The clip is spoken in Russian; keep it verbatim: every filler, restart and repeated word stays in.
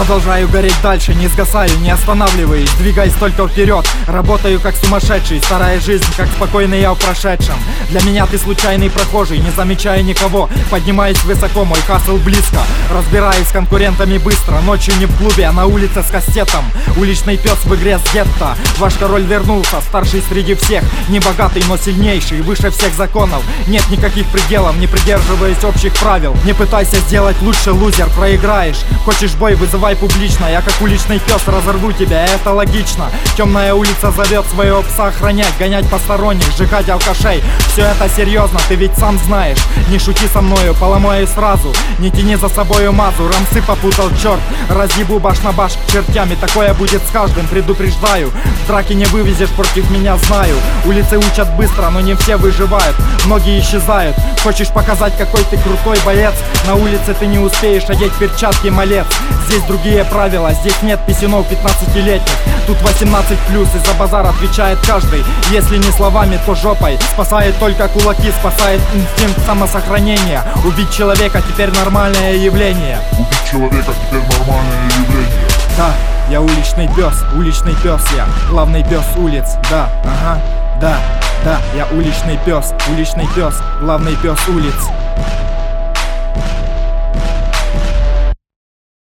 Продолжаю гореть дальше, не сгасаю, не останавливаюсь, двигаясь только вперед. Работаю как сумасшедший, старая жизнь, как спокойный я в прошедшем. Для меня ты случайный прохожий, не замечая никого. Поднимаюсь высоко, мой хасл близко. Разбираюсь с конкурентами быстро, ночью не в клубе, а на улице с кастетом. Уличный пес в игре с гетто. Ваш король вернулся, старший среди всех. Не богатый, но сильнейший, выше всех законов. Нет никаких пределов, не придерживаясь общих правил. Не пытайся сделать лучше, лузер, проиграешь. Хочешь бой, вызывай публично. Я как уличный пес разорву тебя, это логично. Темная улица зовет своего пса охранять, гонять посторонних, сжигать алкашей. Все это серьезно, ты ведь сам знаешь. Не шути со мною, поломаю сразу. Не тяни за собою мазу, рамсы попутал черт. Разъебу баш на баш чертями, такое будет с каждым, предупреждаю. В драке не вывезешь, против меня знаю. Улицы учат быстро, но не все выживают. Многие исчезают. Хочешь показать, какой ты крутой боец? На улице ты не успеешь одеть перчатки, малец. Здесь другие правила, здесь нет писюнов пятнадцатилетних. Тут восемнадцать плюс, и за базар отвечает каждый. Если не словами, то жопой. Спасает только кулаки, спасает инстинкт самосохранения. Убить человека теперь нормальное явление. Убить человека теперь нормальное явление. Да, я уличный пес, уличный пес я. Главный пес улиц, да, ага, да, да, я уличный пес, уличный пес, главный пес улиц.